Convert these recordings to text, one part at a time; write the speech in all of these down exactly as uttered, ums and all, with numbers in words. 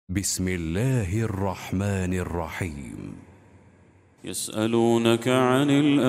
بسم الله الرحمن الرحيم. يسألونك عن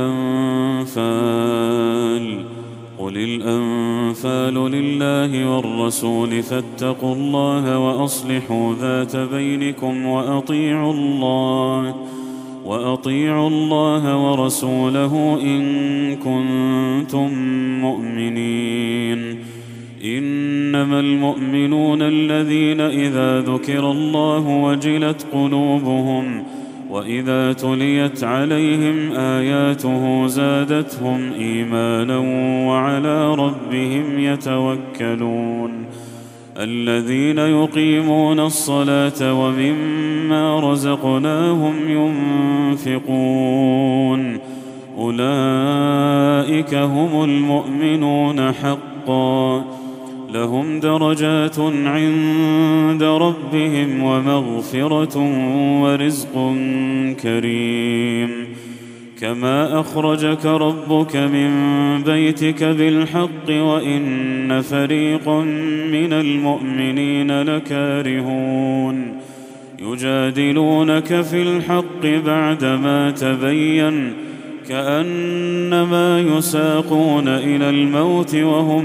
الأنفال قل الأنفال لله والرسول فاتقوا الله وأصلحوا ذات بينكم وأطيعوا الله وأطيعوا الله ورسوله إن كنتم مؤمنين. إنما المؤمنون الذين إذا ذكر الله وجلت قلوبهم وإذا تليت عليهم آياته زادتهم إيمانا وعلى ربهم يتوكلون. الذين يقيمون الصلاة ومما رزقناهم ينفقون أولئك هم المؤمنون حقا لهم درجات عند ربهم ومغفرة ورزق كريم. كما أخرجك ربك من بيتك بالحق وإن فريق من المؤمنين لكارهون يجادلونك في الحق بعدما تبين كأنما يساقون إلى الموت وهم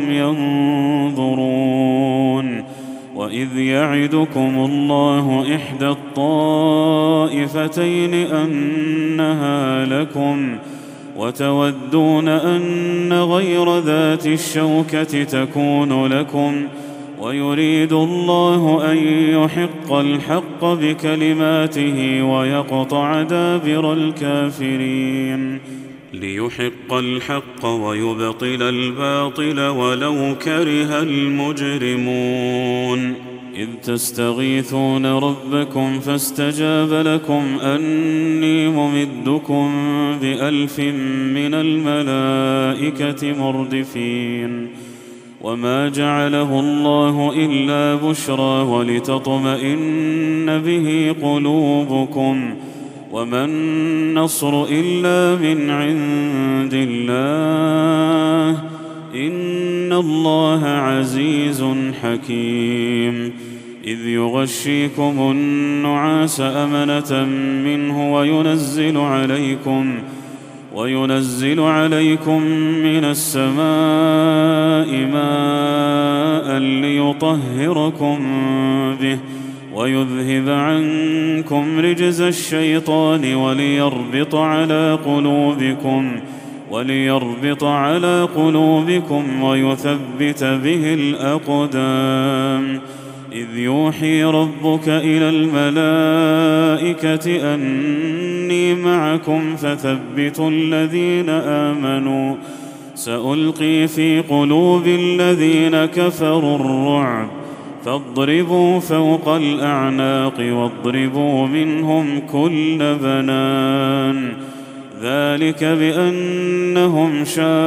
ينظرون. وإذ يعدكم الله إحدى الطائفتين أنها لكم وتودون أن غير ذات الشوكة تكون لكم ويريد الله أن يحق الحق بكلماته ويقطع دابر الكافرين ليحق الحق ويبطل الباطل ولو كره المجرمون. إذ تستغيثون ربكم فاستجاب لكم أني ممدكم بألف من الملائكة مردفين. وما جعله الله إلا بشرى ولتطمئن به قلوبكم وما النصر إلا من عند الله إن الله عزيز حكيم. إذ يغشيكم النعاس أمنة منه وينزل عليكم وينزل عليكم من السماء ماء ليطهركم به ويذهب عنكم رجز الشيطان وليربط على قلوبكم وليربط على قلوبكم ويثبت به الأقدام. إذ يوحي ربك إلى الملائكة أني معكم فثبتوا الذين آمنوا سألقي في قلوب الذين كفروا الرعب فاضربوا فوق الأعناق واضربوا منهم كل بنان. ذلك بأنهم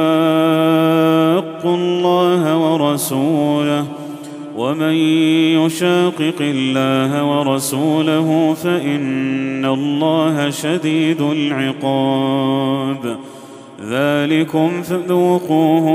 شاقوا الله ورسوله ومن يشاقق الله ورسوله فإن الله شديد العقاب. ذلكم فذوقوه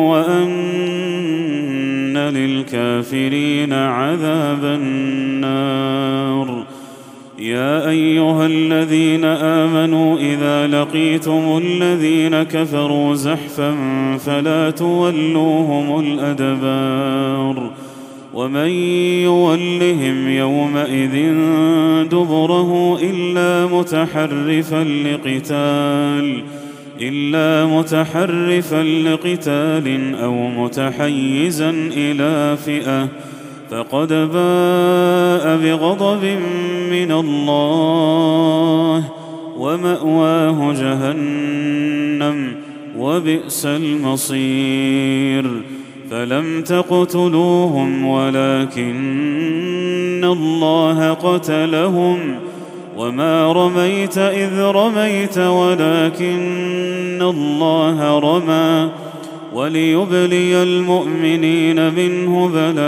وأن للكافرين عذاب النار. يا أيها الذين آمنوا إذا لقيتم الذين كفروا زحفا فلا تولوهم الأدبار ومن يولهم يومئذ دبره إلا متحرفا لقتال إلا متحرفا لقتال أو متحيزا إلى فئة فقد باء بغضب من الله ومأواه جهنم وبئس المصير. فلم تقتلوهم ولكن الله قتلهم وما رميت إذ رميت ولكن الله رمى وليبلي المؤمنين منه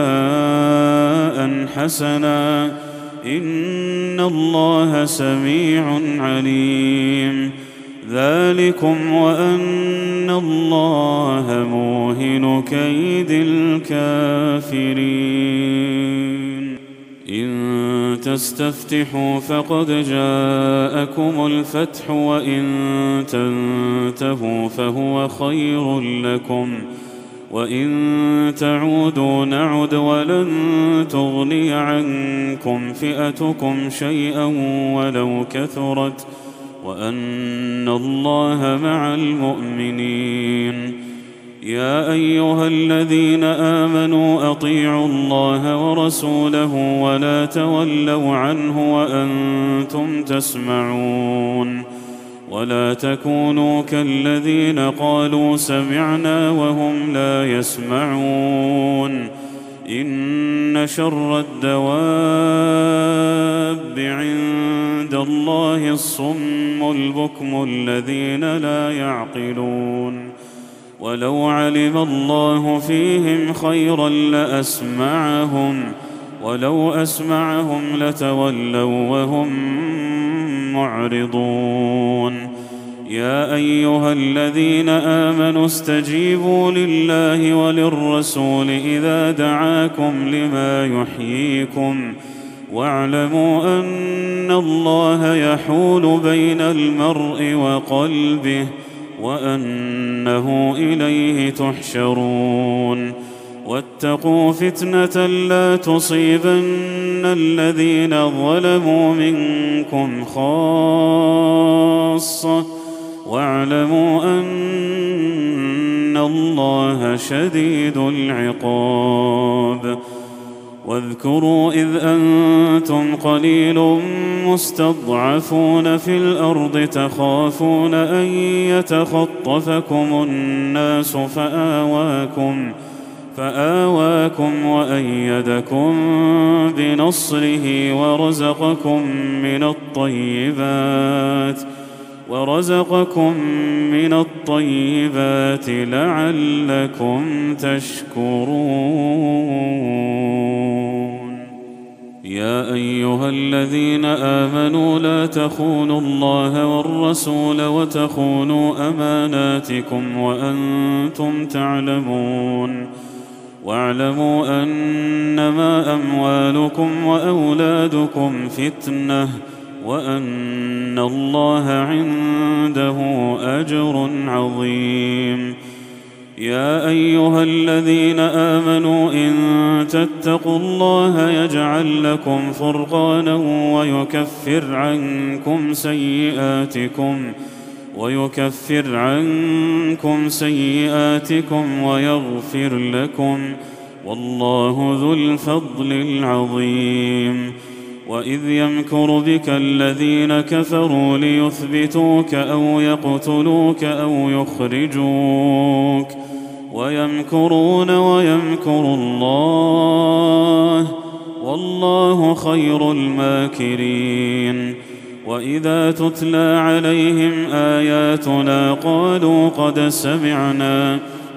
بلاء حسنا إن الله سميع عليم. ذلكم وأن الله موهن كيد الكافرين. إن تستفتحوا فقد جاءكم الفتح وإن تنتهوا فهو خير لكم وإن تعودوا نعد ولن تغني عنكم فئتكم شيئا ولو كثرت وأن الله مع المؤمنين. يا أيها الذين آمنوا أطيعوا الله ورسوله ولا تولوا عنه وأنتم تسمعون ولا تكونوا كالذين قالوا سمعنا وهم لا يسمعون. إن شر الدواب عند الله الصم البكم الذين لا يعقلون. ولو علم الله فيهم خيرا لأسمعهم ولو أسمعهم لتولوا وهم معرضون. يا أيها الذين آمنوا استجيبوا لله وللرسول إذا دعاكم لما يحييكم واعلموا أن الله يحول بين المرء وقلبه وأنه إليه تحشرون. واتقوا فتنة لا تصيبن الذين ظلموا منكم خاصة واعلموا أن الله شديد العقاب. واذكروا إذ أنتم قليل مستضعفون في الأرض تخافون أن يتخطفكم الناس فآواكم فآواكم وأيدكم بنصره ورزقكم من الطيبات ورزقكم من الطيبات لعلكم تشكرون. يا أيها الذين آمنوا لا تخونوا الله والرسول وتخونوا أماناتكم وأنتم تعلمون. واعلموا أنما أموالكم وأولادكم فتنة وأن الله عنده أجر عظيم. يا أيها الذين آمنوا إن تتقوا الله يجعل لكم فرقانا ويكفر عنكم سيئاتكم ويكفر عنكم سيئاتكم ويغفر لكم والله ذو الفضل العظيم. وإذ يمكر بك الذين كفروا ليثبتوك أو يقتلوك أو يخرجوك ويمكرون ويمكر الله والله خير الماكرين. وإذا تتلى عليهم آياتنا قالوا قد سمعنا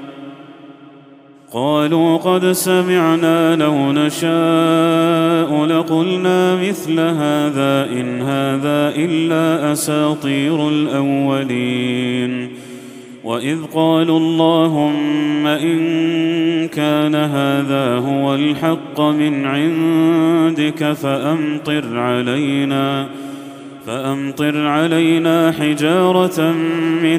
قالوا قد سمعنا لو نشاء لقلنا مثل هذا إن هذا إلا أساطير الأولين. وإذ قالوا اللهم إن كان هذا هو الحق من عندك فأمطر علينا فأمطر علينا حجارة من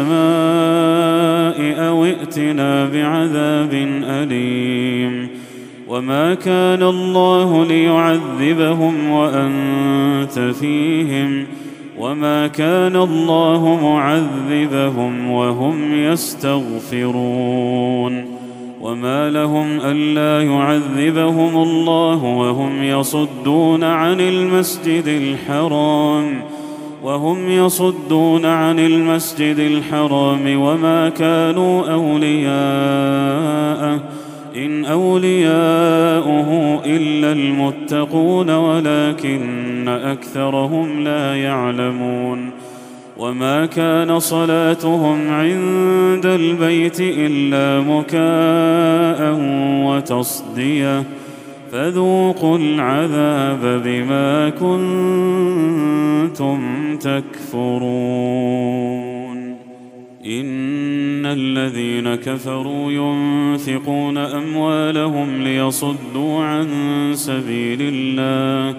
السماء أو ائتنا بعذاب أليم. وما كان الله ليعذبهم وأنت فيهم وما كان الله معذبهم وهم يستغفرون. وما لهم ألا يعذبهم الله وهم يصدون عن المسجد الحرام وهم يصدون عن المسجد الحرام وما كانوا أولياءه إن أولياؤه إلا المتقون ولكن أكثرهم لا يعلمون. وما كان صلاتهم عند البيت إلا مكاء وتصدية فذوقوا العذاب بما كنتم تكفرون. إن الذين كفروا ينفقون أموالهم ليصدوا عن سبيل الله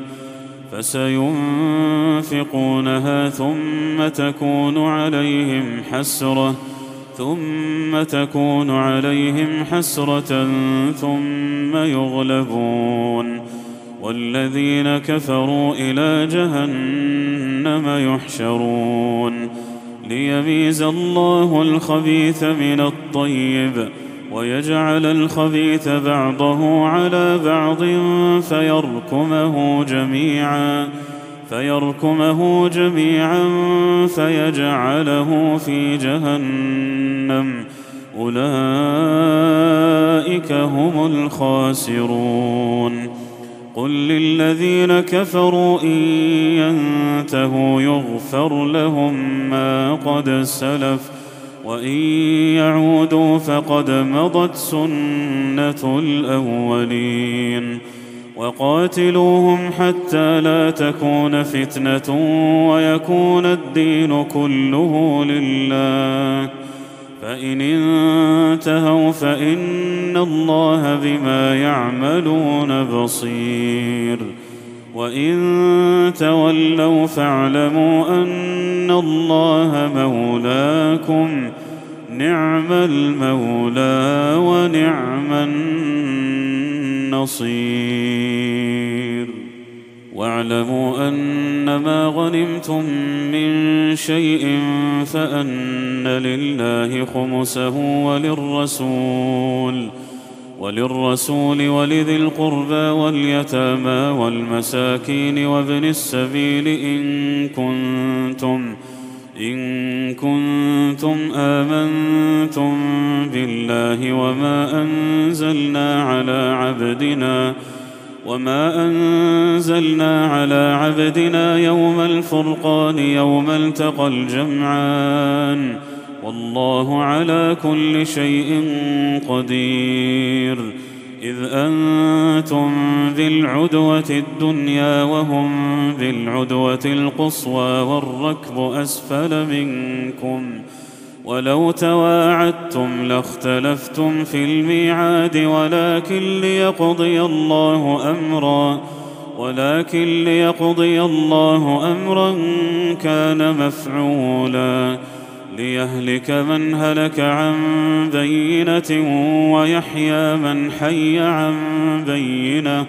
فسينفقونها ثم تكون عليهم حسرة ثم تكون عليهم حسرة ثم يغلبون والذين كفروا إلى جهنم يحشرون ليميز الله الخبيث من الطيب ويجعل الخبيث بعضه على بعض فيركمه جميعا فيركمه جميعا فيجعله في جهنم أولئك هم الخاسرون قل للذين كفروا إن ينتهوا يغفر لهم ما قد سلف وإن يعودوا فقد مضت سنة الأولين وقاتلوهم حتى لا تكون فتنة ويكون الدين كله لله فإن انتهوا فإن الله بما يعملون بصير وإن تولوا فاعلموا أن الله مولاكم نعم المولى ونعم النصير واعلموا أنما غنمتم من شيء فأن لله خمسه وللرسول وللرسول ولذي القربى واليتامى والمساكين وابن السبيل إن كنتم إن كنتم آمنتم بالله وما أنزلنا على عبدنا وما أنزلنا على عبدنا يوم الفرقان يوم التقى الجمعان والله على كل شيء قدير إذ أنتم بالعدوة الدنيا وهم بالعدوة القصوى والركب أسفل منكم ولو تواعدتم لاختلفتم في الميعاد ولكن ليقضي الله أمرا ولكن ليقضي الله أمرا كان مفعولا ليهلك من هلك عن بينة ويحيى من حي عن بينة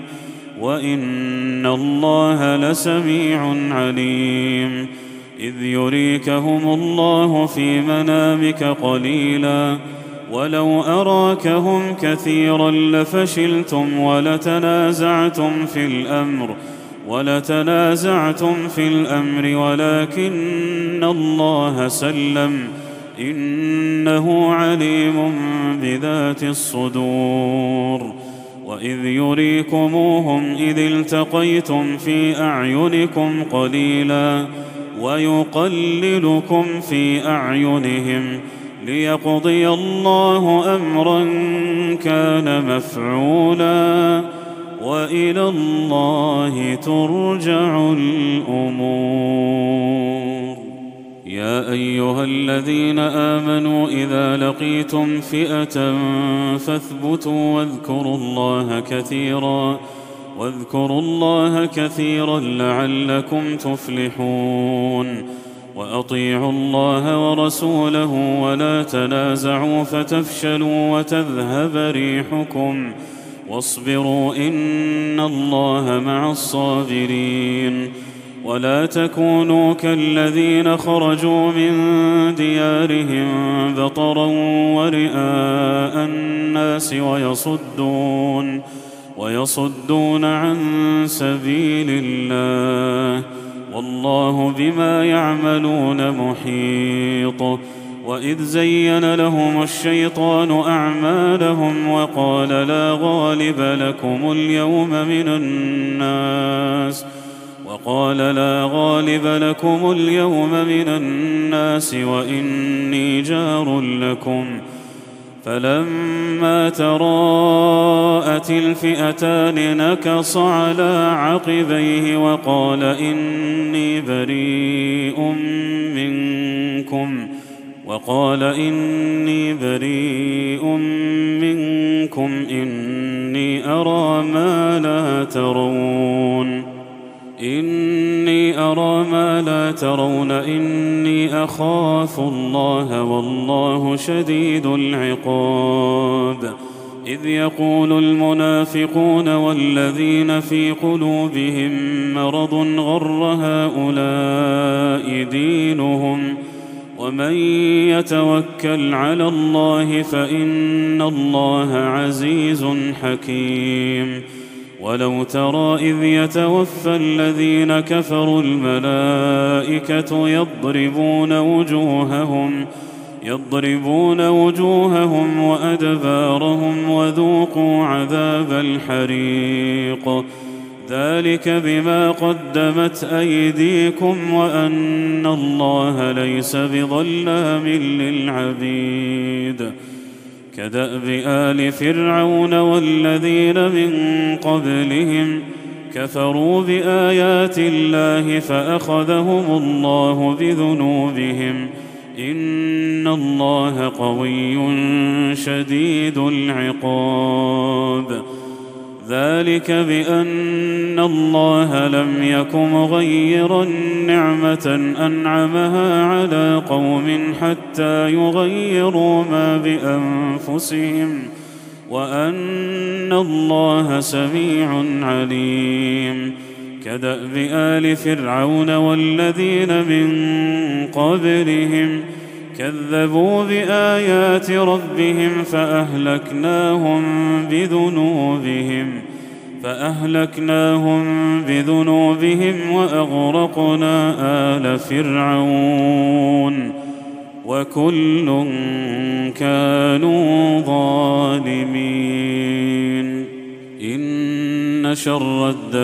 وإن الله لسميع عليم إذ يريكهم الله في منامك قليلا ولو أراكهم كثيرا لفشلتم ولتنازعتم في الأمر ولتنازعتم في الأمر ولكن الله سلم إنه عليم بذات الصدور وإذ يريكموهم إذ التقيتم في أعينكم قليلا ويقللكم في أعينهم ليقضي الله أمرا كان مفعولا وإلى الله ترجع الأمور يا أيها الذين آمنوا إذا لقيتم فئة فاثبتوا واذكروا الله كثيرا واذكروا الله كثيرا لعلكم تفلحون وأطيعوا الله ورسوله ولا تنازعوا فتفشلوا وتذهب ريحكم واصبروا إن الله مع الصابرين ولا تكونوا كالذين خرجوا من ديارهم بطرا ورئاء الناس ويصدون ويصدون عن سبيل الله والله بما يعملون محيط وإذ زين لهم الشيطان أعمالهم وقال لا غالب لكم اليوم من الناس وقال لا غالب لكم اليوم من الناس وإني جار لكم فلما تراءت الفئتان نكص على عقبيه وقال إني بريء منكم وقال إني بريء منكم إني أرى ما لا ترون إني أرى ما لا ترون إني أخاف الله والله شديد العقاب. إذ يقول المنافقون والذين في قلوبهم مرض غر هؤلاء دينهم ومن يتوكل على الله فإن الله عزيز حكيم. ولو ترى إذ يتوفى الذين كفروا الملائكة يضربون وجوههم يضربون وجوههم وأدبارهم وذوقوا عذاب الحريق ذلك بما قدمت أيديكم وأن الله ليس بظلام للعبيد. كدأب آل فرعون والذين من قبلهم كفروا بآيات الله فأخذهم الله بذنوبهم إن الله قوي شديد العقاب. ذلك بأن الله لم يك مغيرا نعمة أنعمها على قوم حتى يغيروا ما بأنفسهم وأن الله سميع عليم. كدأب آل فرعون والذين من قبلهم كذبوا بآيات ربهم فأهلكناهم بذنوبهم فأهلكناهم بذنوبهم وأغرقنا آل فرعون وكل كانوا ظالمين. إن شر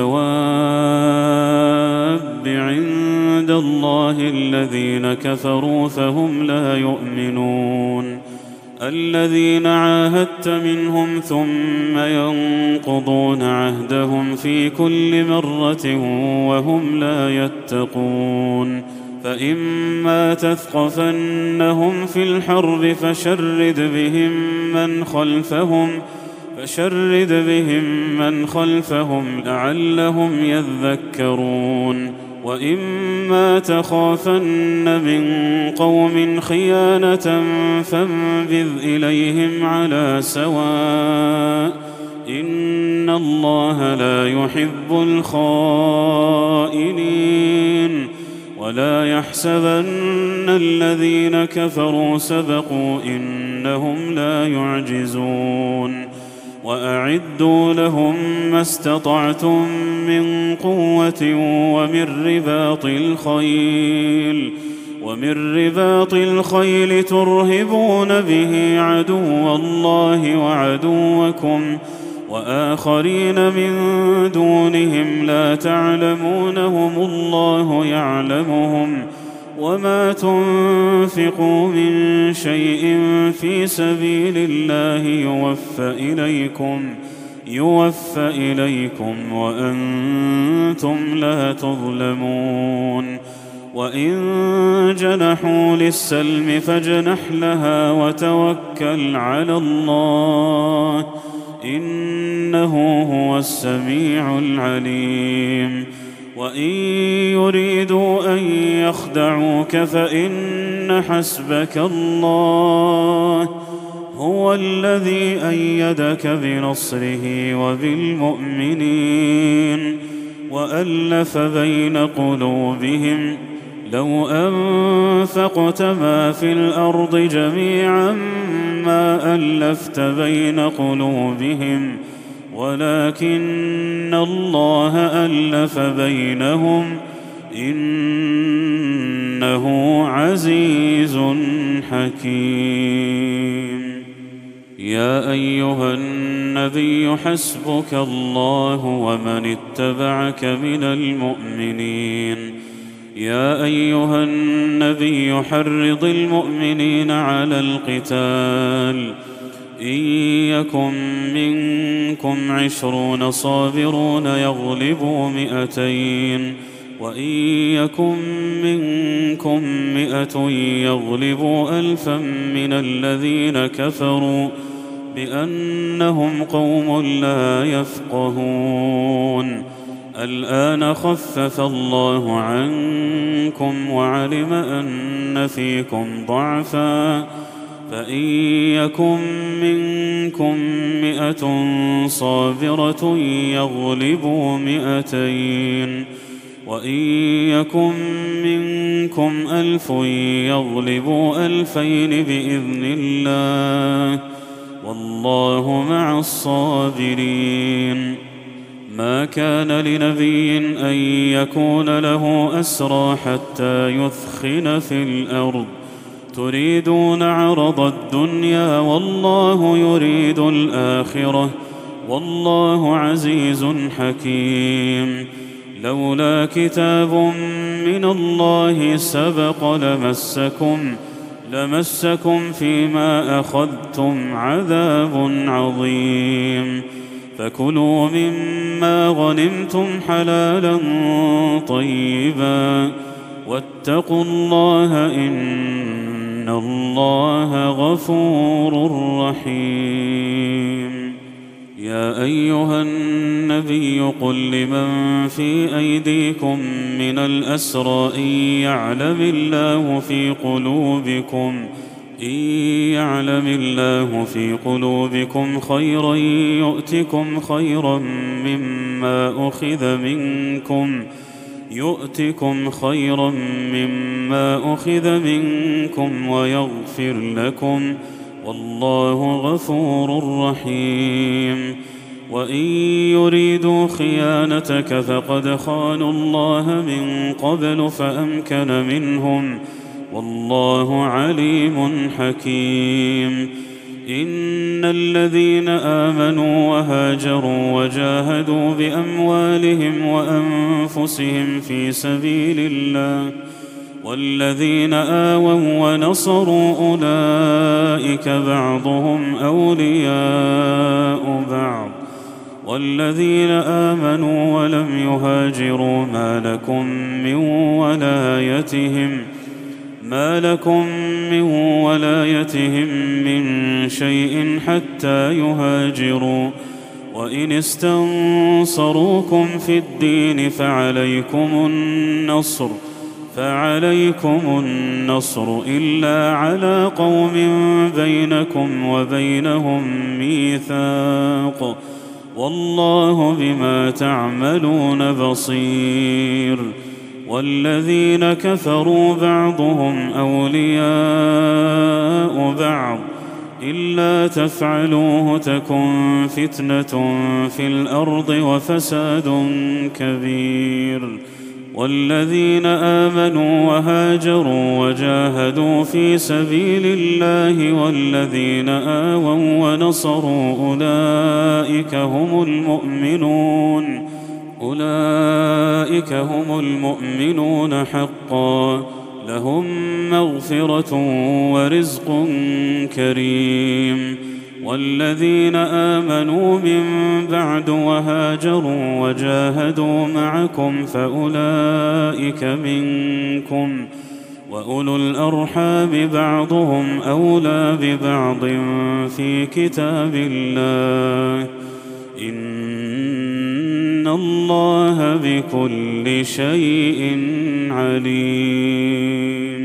الدواب عند الله الذين كفروا فهم لا يؤمنون. الذين عاهدت منهم ثم ينقضون عهدهم في كل مرة وهم لا يتقون. فإما تثقفنهم في الحرب فشرد بهم من خلفهم فشرد بهم من خلفهم لعلهم يذكرون. وإما تخافن من قوم خيانة فانبذ إليهم على سواء إن الله لا يحب الخائنين. ولا يحسبن الذين كفروا سبقوا إنهم لا يعجزون. وأعدوا لهم ما استطعتم من قوة ومن رباط الخيل ومن رباط الخيل ترهبون به عدو الله وعدوكم وآخرين من دونهم لا تعلمونهم الله يعلمهم. وما تنفقوا من شيء في سبيل الله يوفى إليكم يوفى إليكم وأنتم لا تظلمون. وإن جنحوا للسلم فاجنح لها وتوكل على الله إنه هو السميع العليم. وإن يريدوا أن يخدعوك فإن حسبك الله هو الذي أيدك بنصره وبالمؤمنين وألف بين قلوبهم لو أنفقت ما في الأرض جميعا ما ألفت بين قلوبهم ولكن الله ألف بينهم إنه عزيز حكيم. يا أيها النبي حسبك الله ومن اتبعك من المؤمنين. يا أيها النبي حرض المؤمنين على القتال إن يكن منكم عشرون صابرون يغلبوا مئتين وإن يكن منكم مئة يغلبوا ألفا من الذين كفروا بأنهم قوم لا يفقهون. الآن خفف الله عنكم وعلم أن فيكم ضعفا فإن يكن منكم مئة صابرة يغلبوا مئتين وإن يكن منكم ألف يغلبوا ألفين بإذن الله والله مع الصابرين. ما كان لنبي أن يكون له أسرى حتى يثخن في الأرض تريدون عرض الدنيا والله يريد الآخرة والله عزيز حكيم. لولا كتاب من الله سبق لمسكم لمسكم فيما أخذتم عذاب عظيم. فكلوا مما غنمتم حلالا طيبا واتقوا الله إن الله غفور رحيم. يا أيها النبي قل لمن في أيديكم من الأسرى إن يعلم الله في قلوبكم إن يعلم الله في قلوبكم خيرا يؤتكم خيرا مما أخذ منكم يؤتكم خيرا مما أخذ منكم ويغفر لكم والله غفور رحيم. وإن يريدوا خيانتك فقد خانوا الله من قبل فأمكن منهم والله عليم حكيم. إن الذين آمنوا وهاجروا وجاهدوا بأموالهم وأنفسهم في سبيل الله والذين آووا ونصروا أولئك بعضهم أولياء بعض والذين آمنوا ولم يهاجروا ما لكم من ولايتهم ما لكم من ولايتهم من شيء حتى يهاجروا وإن استنصروكم في الدين فعليكم النصر فعليكم النصر إلا على قوم بينكم وبينهم ميثاق والله بما تعملون بصير. والذين كفروا بعضهم أولياء بعض إلا تفعلوه تكن فتنة في الأرض وفساد كبير. والذين آمنوا وهاجروا وجاهدوا في سبيل الله والذين آووا ونصروا أولئك هم المؤمنون أولئك هم المؤمنون حقا لهم مغفرة ورزق كريم. والذين آمنوا من بعد وهاجروا وجاهدوا معكم فأولئك منكم وأولو الأرحام بعضهم أولى ببعض في كتاب الله إن الله بكل شيء عليم.